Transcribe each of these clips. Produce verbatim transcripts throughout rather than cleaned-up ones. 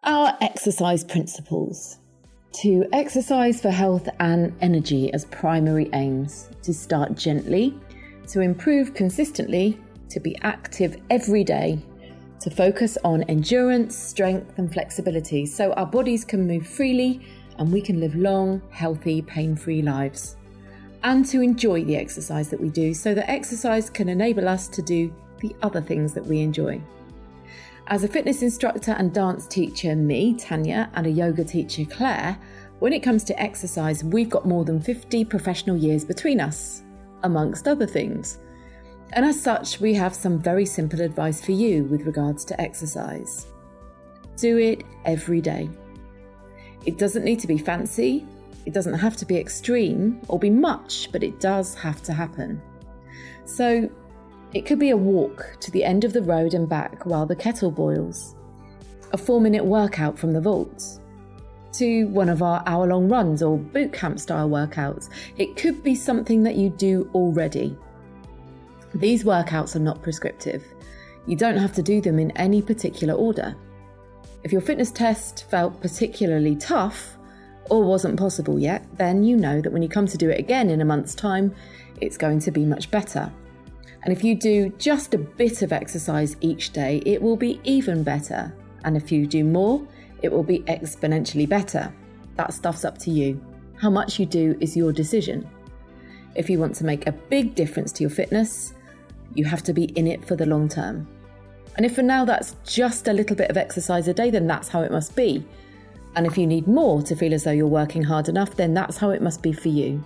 Our exercise principles. To exercise for health and energy as primary aims. To start gently. To improve consistently. To be active every day. To focus on endurance, strength and flexibility so our bodies can move freely and we can live long, healthy, pain-free lives. And to enjoy the exercise that we do so that exercise can enable us to do the other things that we enjoy. As a fitness instructor and dance teacher, me, Tanya, and a yoga teacher, Claire, when it comes to exercise, we've got more than fifty professional years between us, amongst other things. And as such, we have some very simple advice for you with regards to exercise. Do it every day. It doesn't need to be fancy, it doesn't have to be extreme or be much, but it does have to happen. So it could be a walk to the end of the road and back while the kettle boils, a four-minute workout from the vaults, to one of our hour-long runs or boot camp style workouts. It could be something that you do already. These workouts are not prescriptive. You don't have to do them in any particular order. If your fitness test felt particularly tough or wasn't possible yet, then you know that when you come to do it again in a month's time, it's going to be much better. And if you do just a bit of exercise each day, it will be even better. And if you do more, it will be exponentially better. That stuff's up to you. How much you do is your decision. If you want to make a big difference to your fitness, you have to be in it for the long term. And if for now that's just a little bit of exercise a day, then that's how it must be. And if you need more to feel as though you're working hard enough, then that's how it must be for you.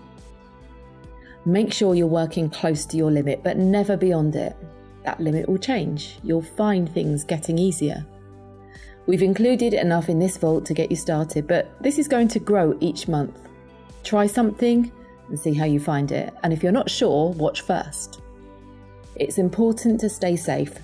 Make sure you're working close to your limit, but never beyond it. That limit will change. You'll find things getting easier. We've included enough in this vault to get you started, but this is going to grow each month. Try something and see how you find it. And if you're not sure, watch first. It's important to stay safe.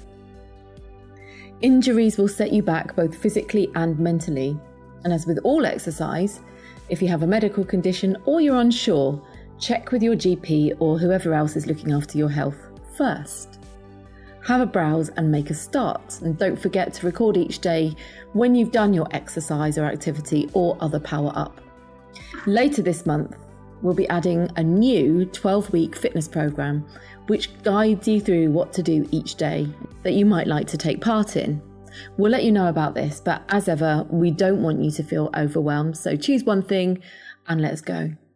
Injuries will set you back both physically and mentally. And as with all exercise, if you have a medical condition or you're unsure, check with your G P or whoever else is looking after your health first. Have a browse and make a start. And don't forget to record each day when you've done your exercise or activity or other power up. Later this month, we'll be adding a new twelve-week fitness program, which guides you through what to do each day that you might like to take part in. We'll let you know about this, but as ever, we don't want you to feel overwhelmed. So choose one thing and let's go.